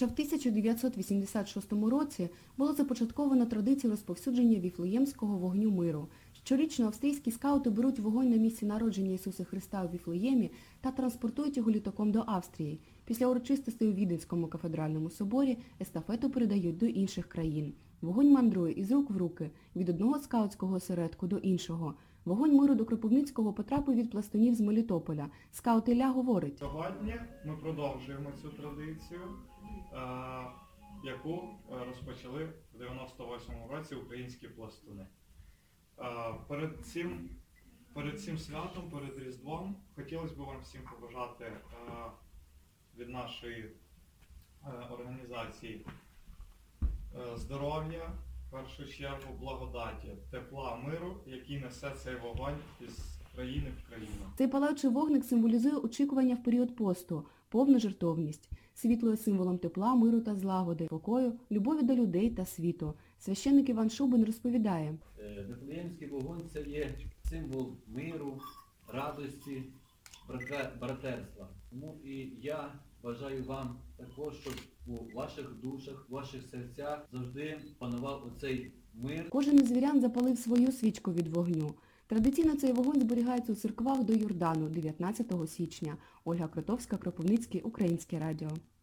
Ще в 1986 році було започатковано традицію розповсюдження віфлеємського вогню миру. Щорічно австрійські скаути беруть вогонь на місці народження Ісуса Христа у Віфлеємі та транспортують його літаком до Австрії. Після урочистостей у Віденському кафедральному соборі естафету передають до інших країн. Вогонь мандрує із рук в руки, від одного скаутського осередку до іншого. Вогонь миру до Кропивницького потрапив від пластунів з Мелітополя. Скаут Ілля говорить: Сьогодні ми продовжуємо цю традицію, яку розпочали в 98-му році українські пластуни. Перед цим святом, перед Різдвом, хотілося б вам всім побажати від нашої організації здоров'я, в першу чергу благодаті, тепла, миру, який несе цей вогонь із країни в країну. Цей палаючий вогник символізує очікування в період посту, повну жертовність. Світло є символом тепла, миру та злагоди, покою, любові до людей та світу. Священник Іван Шубин розповідає: Вифлеємський вогонь – це є символ миру, радості, братерства. Тому і я бажаю вам також, щоб у ваших душах, у ваших серцях завжди панував оцей мир. Кожен із вірян запалив свою свічку від вогню. Традиційно цей вогонь зберігається у церквах до Йордану 19 січня. Ольга Кротовська, Кропивницький, Українське радіо.